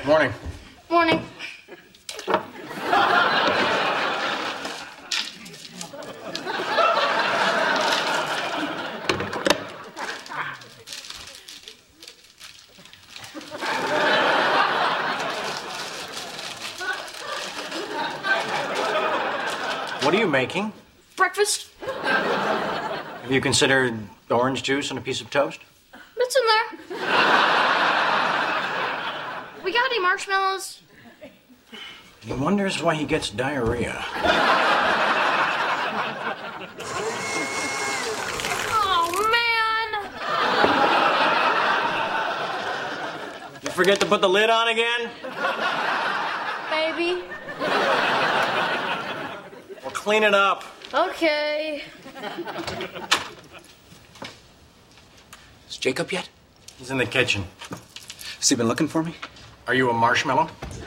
Morning. Morning. What are you making? Breakfast? Have you considered orange juice and a piece of toast? It's in there. We got any marshmallows? He wonders why he gets diarrhea. Oh, man. You forget to put the lid on again? Maybe. Well, clean it up. Okay. Is Jacob yet? He's in the kitchen. Has he been looking for me? Are you a marshmallow?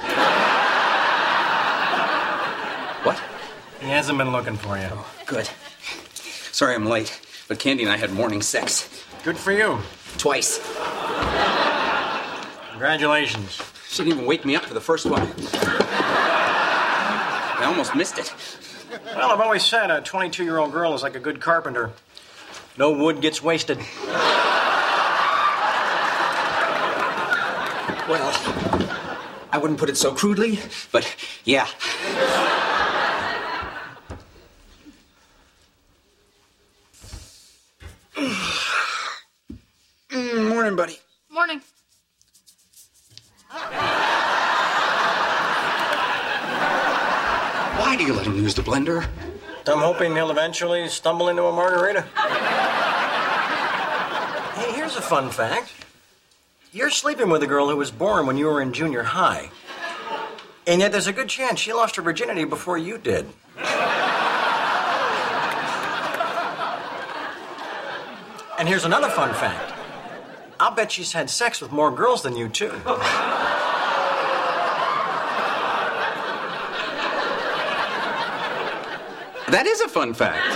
What? He hasn't been looking for you. Oh, good. Sorry I'm late, but Candy and I had morning sex. Good for you. Twice. Congratulations. She didn't even wake me up for the first one. I almost missed it. Well, I've always said a 22-year-old girl is like a good carpenter. No wood gets wasted. Well, I wouldn't put it so crudely, but yeah. Morning, buddy. Morning. Why do you let him use the blender? I'm hoping he'll eventually stumble into a margarita. Hey, here's a fun fact. You're sleeping with a girl who was born when you were in junior high. And yet there's a good chance she lost her virginity before you did. And here's another fun fact. I'll bet she's had sex with more girls than you, too. That is a fun fact.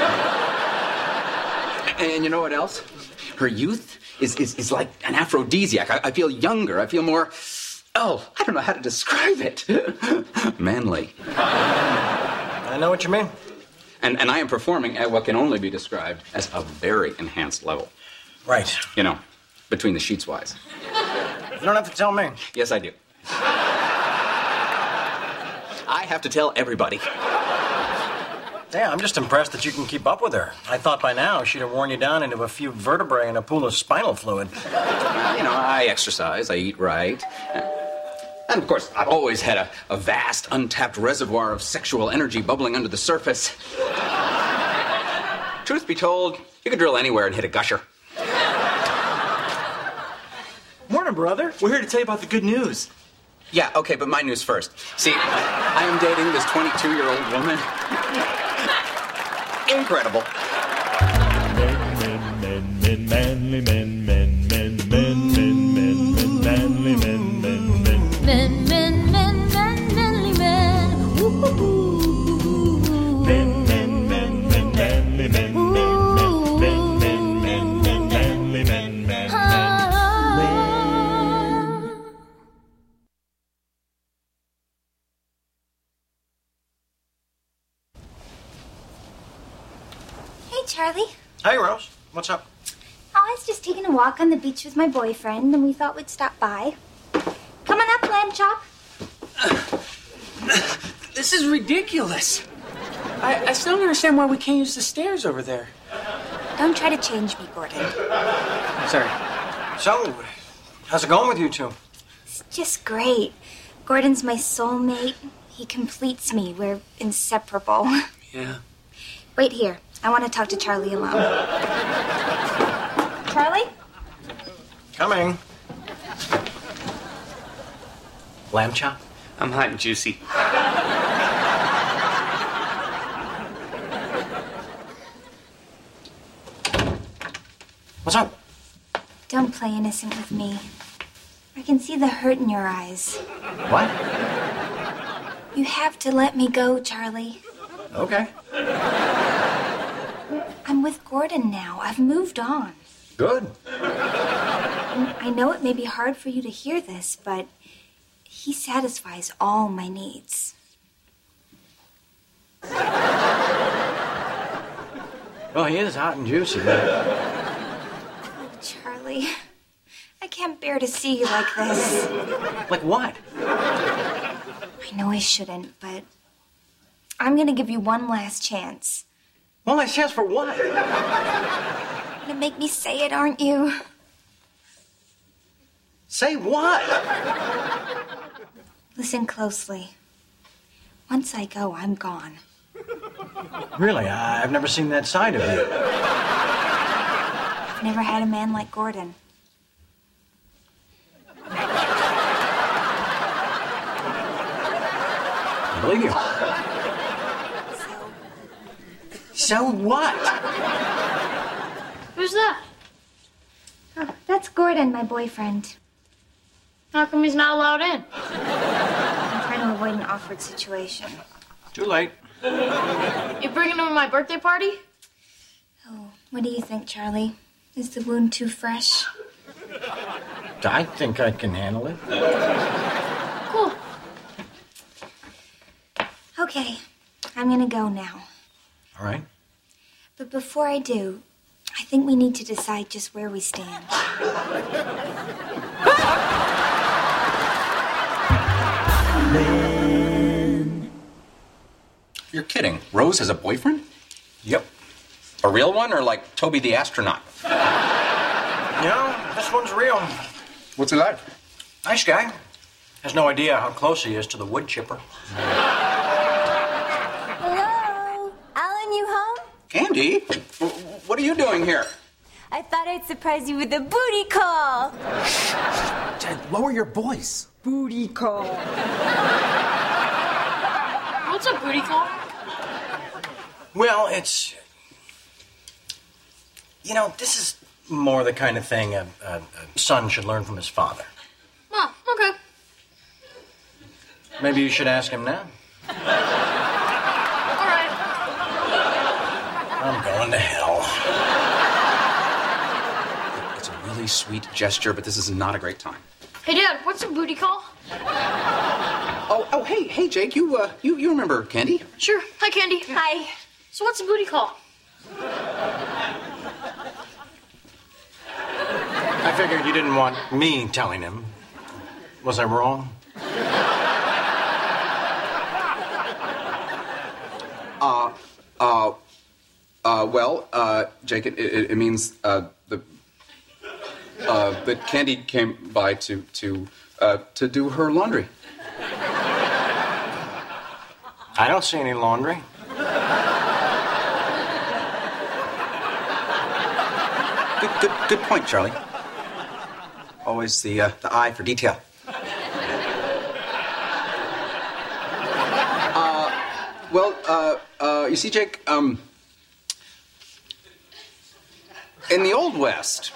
And you know what else? Her youth is like an aphrodisiac. I feel younger. I feel more, I don't know how to describe it. Manly. I know what you mean. And I am performing at what can only be described as a very enhanced level. Right. You know, between the sheets wise. You don't have to tell me. Yes, I do. I have to tell everybody. Yeah, I'm just impressed that you can keep up with her. I thought by now she'd have worn you down into a few vertebrae and a pool of spinal fluid. You know, I exercise, I eat right. And, of course, I've always had a vast, untapped reservoir of sexual energy bubbling under the surface. Truth be told, you could drill anywhere and hit a gusher. Morning, brother. We're here to tell you about the good news. Yeah, okay, but my news first. See, I am dating this 22-year-old woman. Incredible. Men, manly men, men, men, men, men, men, men, manly men, men, men. Men, men, men, men, manly men. Ooh. Men, men, men, men, manly men, men, men, men, men, men, men, manly men, men, men. Hey, Charlie. Hey, Rose. What's up? I was just taking a walk on the beach with my boyfriend, and we thought we'd stop by. Come on up, Lamb Chop. This is ridiculous. I still don't understand why we can't use the stairs over there. Don't try to change me, Gordon. Sorry. So, how's it going with you two? It's just great. Gordon's my soulmate. He completes me. We're inseparable. Yeah. Wait here. I want to talk to Charlie alone. Charlie? Coming. Lamb chop? I'm hot and juicy. What's up? Don't play innocent with me. I can see the hurt in your eyes. What? You have to let me go, Charlie. Okay. I'm with Gordon now. I've moved on. Good. I know it may be hard for you to hear this, but He satisfies all my needs. Well, he is hot and juicy, but... Charlie, I can't bear to see you like this. Like what? I know I shouldn't, but I'm gonna give you one last chance. One last chance for what? You're gonna make me say it, aren't you? Say what? Listen closely. Once I go, I'm gone. Really, I've never seen that side of you. I've never had a man like Gordon. I believe you. So what? Who's that? Oh, that's Gordon, my boyfriend. How come he's not allowed in? I'm trying to avoid an awkward situation. Too late. You bringing him to my birthday party? Oh, what do you think, Charlie? Is the wound too fresh? I think I can handle it. Cool. Okay, I'm gonna go now. All right. But before I do, I think we need to decide just where we stand. You're kidding. Rose has a boyfriend? Yep. A real one or like Toby the astronaut? No, this one's real. What's he like? Nice guy. Has no idea how close he is to the wood chipper. Hello? Alan, you home? Candy? What are you doing here? I thought I'd surprise you with a booty call. Ted, lower your voice. Booty call. What's a booty call? Well, it's... You know, this is more the kind of thing a son should learn from his father. Oh, okay. Maybe you should ask him now. All right. I'm going to hell. It's a really sweet gesture, but this is not a great time. Hey, Dad, what's a booty call? Oh, hey, Jake, you remember Candy? Sure. Hi, Candy. Hi. So what's a booty call? I figured you didn't want me telling him. Was I wrong? Jake, it means that Candy came by to do her laundry. I don't see any laundry. Good point, Charlie. Always the eye for detail. You see, Jake, in the Old West,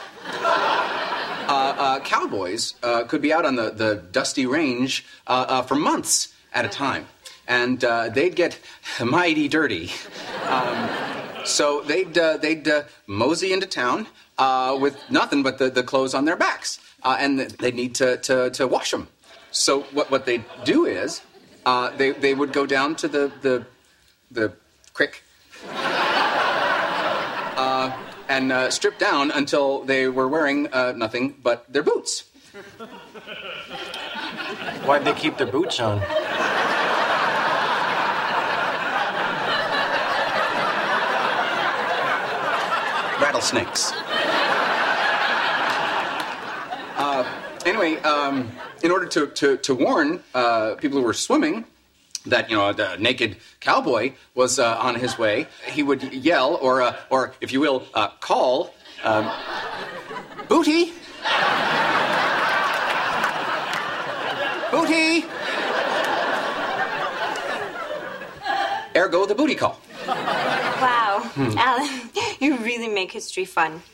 cowboys could be out on the dusty range for months at a time, and they'd get mighty dirty. So they'd mosey into town with nothing but the clothes on their backs, and they'd need to wash them. So what they'd do is they would go down to the creek and strip down until they were wearing nothing but their boots. Why'd they keep their boots on? Rattlesnakes. Anyway, in order to warn people who were swimming that, the naked cowboy was on his way, he would yell, or if you will, call, Booty! Booty! Ergo, the booty call. Wow. Alan, you really make history fun.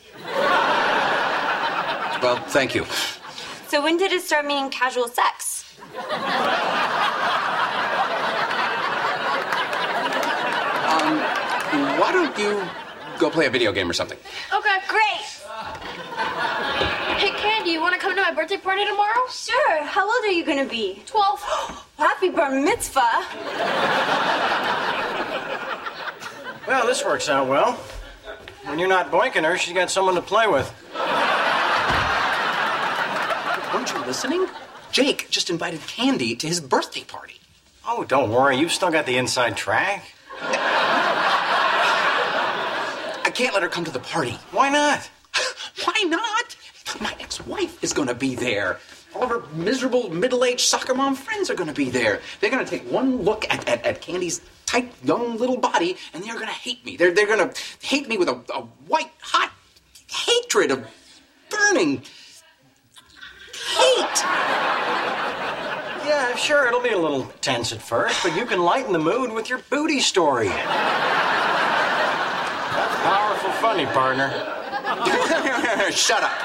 Well, thank you. So when did it start meaning casual sex? Why don't you go play a video game or something? Okay. Great. Hey, Candy, you want to to come to my birthday party tomorrow? Sure. How old are you gonna be? 12. Happy bar mitzvah. Well, this works out well. When you're not boinking her, she's got someone to play with. Weren't you listening? Jake just invited Candy to his birthday party. Oh, don't worry. You've still got the inside track. I can't let her come to the party. Why not? Why not? My ex-wife is going to be there. All of her miserable middle-aged soccer mom friends are going to be there. They're going to take one look at Candy's tight, young little body, and they're going to hate me. They're going to hate me with a white, hot hatred of burning hate. Yeah, sure, it'll be a little tense at first, but you can lighten the mood with your booty story. That's powerful funny, partner. Shut up.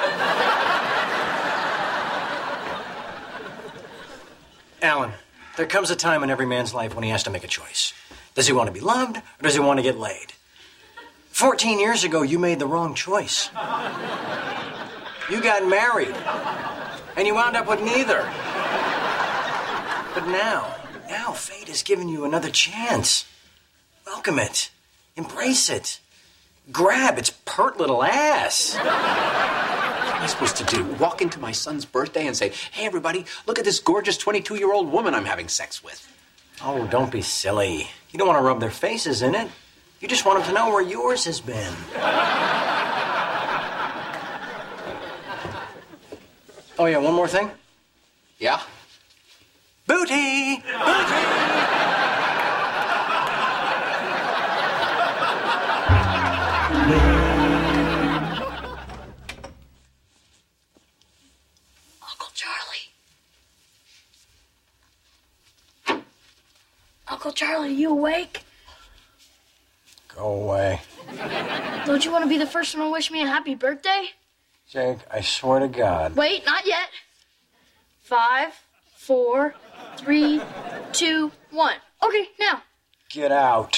Alan, there comes a time in every man's life when he has to make a choice. Does he want to be loved, or does he want to get laid? 14 years ago, you made the wrong choice. You got married, and you wound up with neither. But now fate has given you another chance. Welcome it. Embrace it. Grab its pert little ass. What am I supposed to do? Walk into my son's birthday and say, hey, everybody, look at this gorgeous 22-year-old woman I'm having sex with. Oh, don't be silly. You don't want to rub their faces in it. You just want them to know where yours has been. Oh, yeah, one more thing. Yeah? Booty! Booty! Uncle Charlie. Uncle Charlie, you awake? Go away. Don't you want to be the first one to wish me a happy birthday? Jake, I swear to God. Wait, not yet. 5, 4, 3, 2, 1. Okay, now. Get out.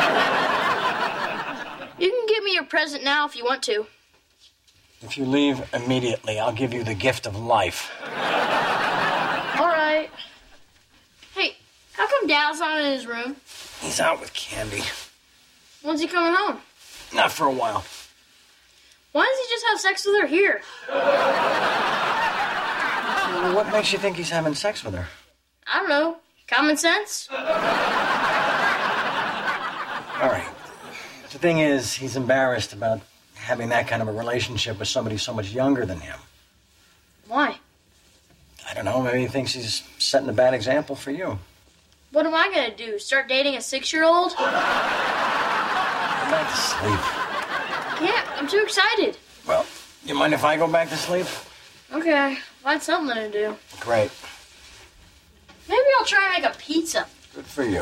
You can give me your present now if you want to. If you leave immediately, I'll give you the gift of life. All right. Hey, how come Dad's not in his room? He's out with Candy. When's he coming home? Not for a while. Why does he just have sex with her here? Well, what makes you think he's having sex with her? I don't know. Common sense? All right. The thing is, he's embarrassed about having that kind of a relationship with somebody so much younger than him. Why? I don't know. Maybe he thinks he's setting a bad example for you. What am I gonna do? Start dating a 6-year-old? Go back to sleep. Yeah, I'm too excited. Well, you mind if I go back to sleep? Okay, find something to do. Great. Maybe I'll try and make a pizza. Good for you.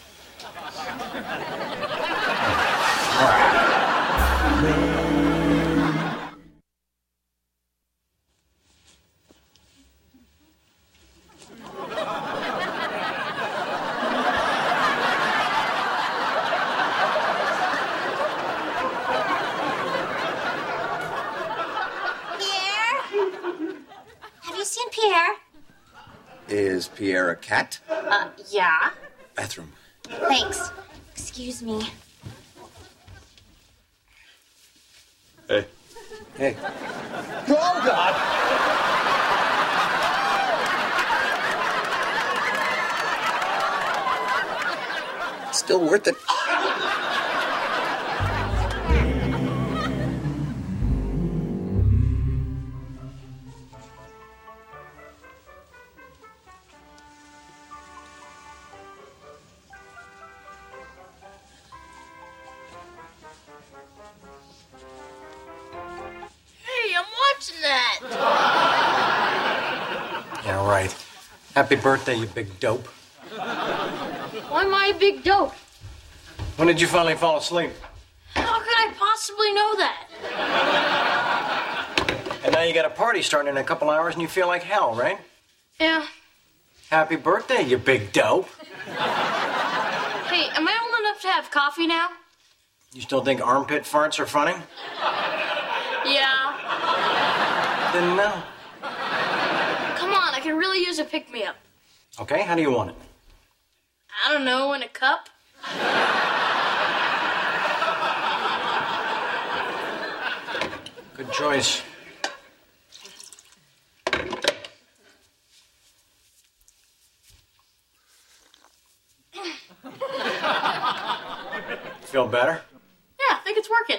Pierre? Is Pierre a cat? Yeah. Bathroom. Thanks. Excuse me. Hey. Hey. Oh, God! Still worth it. Hey, I'm watching that. Yeah, right. Happy birthday, you big dope. Why am I a big dope? When did you finally fall asleep? How could I possibly know that? And now you got a party starting in a couple hours and you feel like hell, right? Yeah. Happy birthday, you big dope. Hey, am I old enough to have coffee now? You still think armpit farts are funny? Yeah. Then no. use a pick-me-up. Okay, how do you want it? I don't know, in a cup? Good choice. Feel better? Yeah, I think it's working.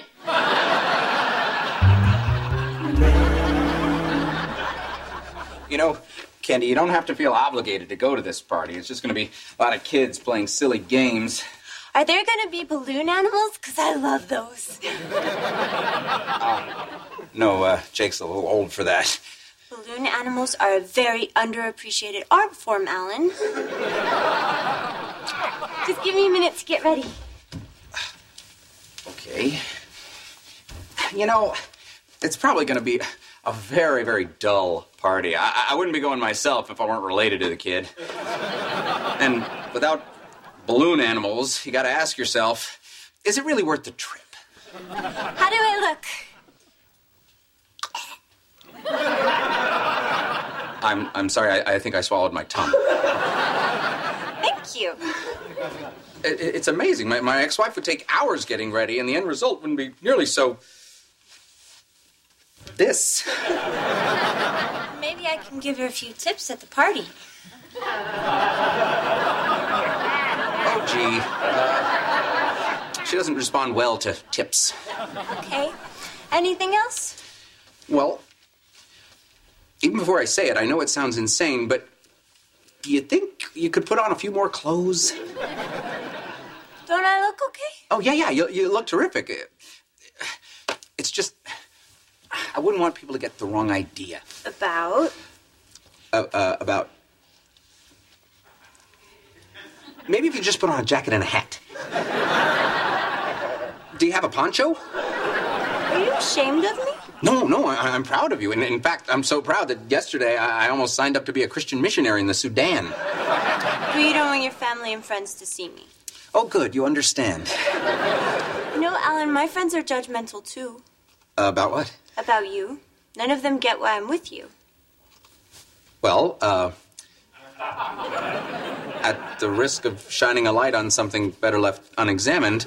You know, Candy, you don't have to feel obligated to go to this party. It's just going to be a lot of kids playing silly games. Are there going to be balloon animals? Because I love those. No, Jake's a little old for that. Balloon animals are a very underappreciated art form, Alan. Just give me a minute to get ready. Okay. You know, it's probably going to be a very, very dull party. I wouldn't be going myself if I weren't related to the kid. And without balloon animals, you got to ask yourself, is it really worth the trip? How do I look? I'm sorry, I think I swallowed my tongue. Thank you. It's amazing. My ex-wife would take hours getting ready, and the end result wouldn't be nearly so... this. Maybe I can give her a few tips at the party. Oh, gee. She doesn't respond well to tips. Okay. Anything else? Well, even before I say it, I know it sounds insane, but do you think you could put on a few more clothes? Don't I look okay? Oh, yeah, you look terrific. It's just, I wouldn't want people to get the wrong idea. About? About... Maybe if you just put on a jacket and a hat. Do you have a poncho? Are you ashamed of me? No, I'm proud of you. And in fact, I'm so proud that yesterday I almost signed up to be a Christian missionary in the Sudan. But you don't want your family and friends to see me. Oh, good, you understand. You know, Alan, my friends are judgmental, too. About what? About you. None of them get why I'm with you. Well, at the risk of shining a light on something better left unexamined,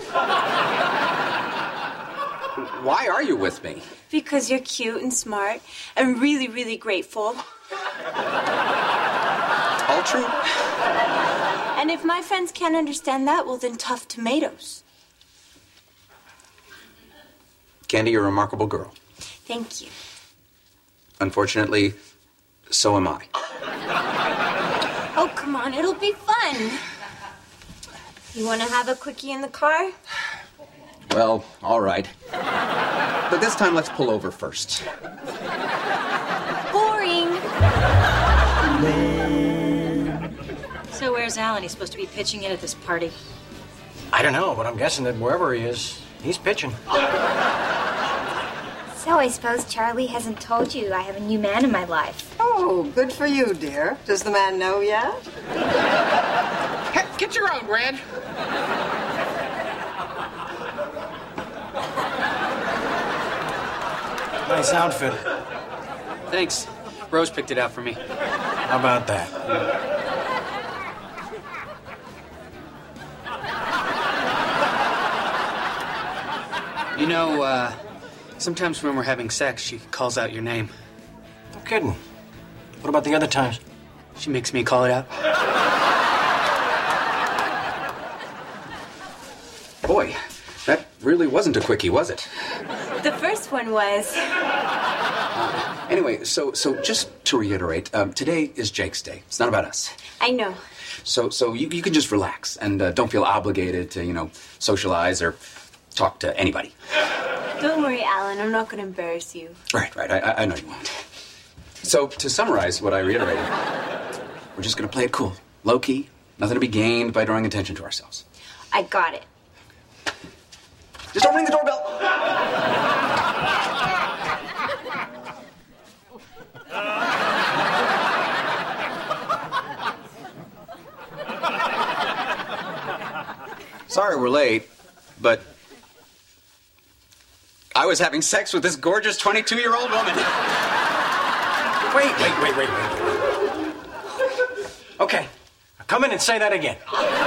why are you with me? Because you're cute and smart and really, really grateful. All true. And if my friends can't understand that, well, then tough tomatoes. Candy, you're a remarkable girl. Thank you. Unfortunately, so am I. Oh, come on, it'll be fun. You want to have a quickie in the car? Well, all right. But this time, let's pull over first. Boring. So where's Alan? He's supposed to be pitching in at this party. I don't know, but I'm guessing that wherever he is, he's pitching. So I suppose Charlie hasn't told you I have a new man in my life. Oh, good for you, dear. Does the man know yet? Hey, get your own, Red. Nice outfit. Thanks. Rose picked it out for me. How about that? You know, sometimes when we're having sex, she calls out your name. No kidding. What about the other times? She makes me call it out. Boy, that really wasn't a quickie, was it? The first one was. Anyway, so just to reiterate, today is Jake's day. It's not about us. I know. So you can just relax and don't feel obligated to, socialize or talk to anybody. Don't worry, Alan. I'm not going to embarrass you. Right. I know you won't. So to summarize what I reiterated, we're just going to play it cool, low-key, nothing to be gained by drawing attention to ourselves. I got it. Just don't ring the doorbell. Sorry we're late, but I was having sex with this gorgeous 22-year-old woman. Wait. Okay. Now come in and say that again.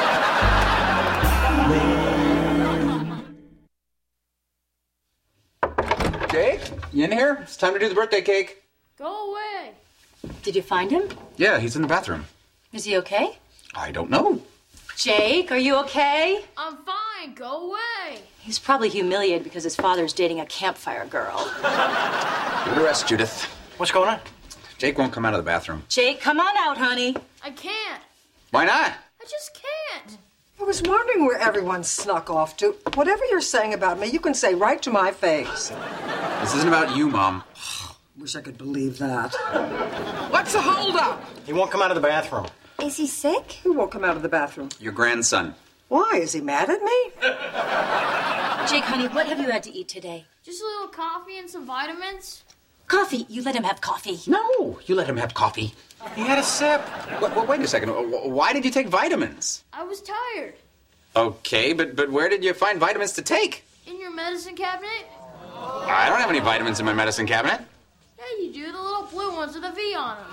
Jake, you in here? It's time to do the birthday cake. Go away. Did you find him? Yeah, he's in the bathroom. Is he okay? I don't know. Jake, are you okay? I'm fine. Go away. He's probably humiliated because his father's dating a campfire girl. Give it a rest, Judith. What's going on? Jake won't come out of the bathroom. Jake, come on out, honey. I can't. Why not? I just can't. I was wondering where everyone snuck off to. Whatever you're saying about me, you can say right to my face. This isn't about you, Mom. Wish I could believe that. What's the holdup? He won't come out of the bathroom. Is he sick? Who won't come out of the bathroom? Your grandson. Why? Is he mad at me? Jake, honey, what have you had to eat today? Just a little coffee and some vitamins. Coffee. You let him have coffee. No, you let him have coffee. He had a sip. Wait a second. Why did you take vitamins? I was tired. Okay, but where did you find vitamins to take? In your medicine cabinet? I don't have any vitamins in my medicine cabinet. Yeah, you do. The little blue ones with a V on them.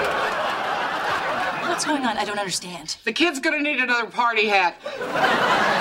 What's going on? I don't understand. The kid's gonna need another party hat.